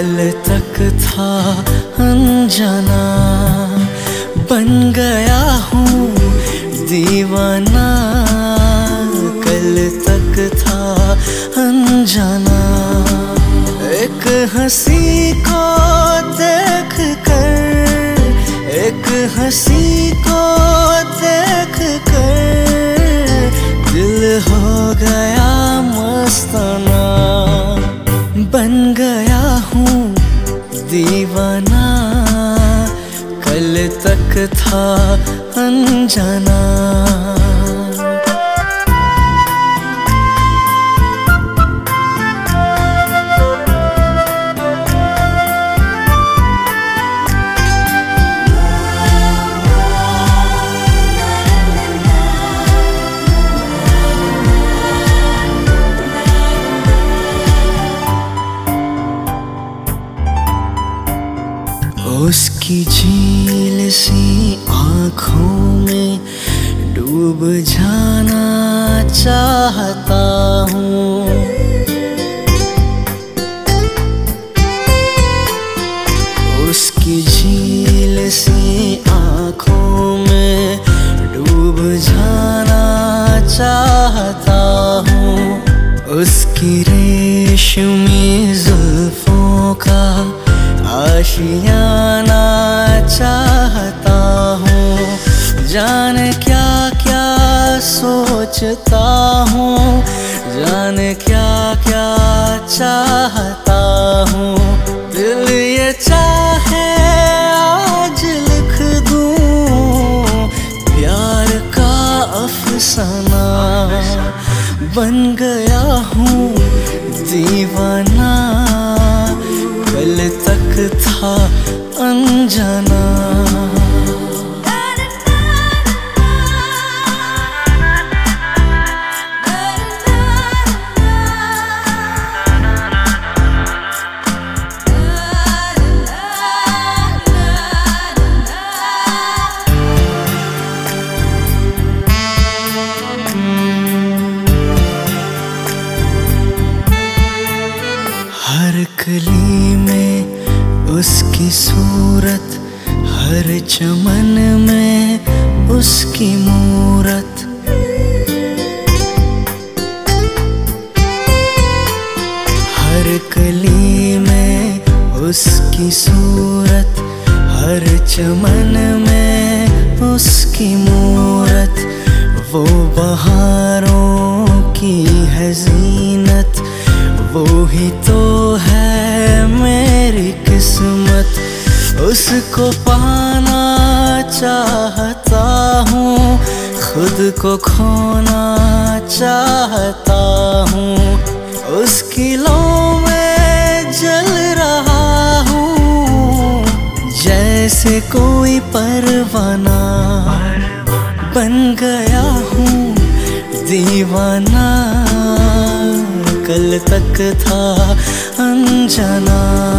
कल तक था अनजाना, बन गया हूँ दीवाना। कल तक था अनजाना, एक हंसी को देख कर, एक हंसी को देख कर दिल हो गया मस्ताना। बन गया हूँ दीवाना, कल तक था अनजाना। उसकी झील सी आँखों में डूब जाना चाहता हूँ। उसकी झील सी आँखों में डूब जाना चाहता हूँ। उसकी रेशमी जुल्फों का आशियाना चाहता हूँ। जाने क्या क्या सोचता हूँ, जाने क्या क्या चाहता हूँ। दिल ये चाहे आज लिख दूँ प्यार का अफसाना। बन गया हूँ दीवाना, कल तक था अनजाना। हर कली में उसकी सूरत, हर चमन में उसकी मूरत। हर कली में उसकी सूरत, हर चमन में उसकी मूरत। वो बहारों की है ज़ीनत, वो ही तो है मेरी किस्मत। उसको पाना चाहता हूँ, खुद को खोना चाहता हूँ। उसकी लौ में जल रहा हूँ जैसे कोई परवाना। बन गया हूँ दीवाना, कल तक था अनजाना।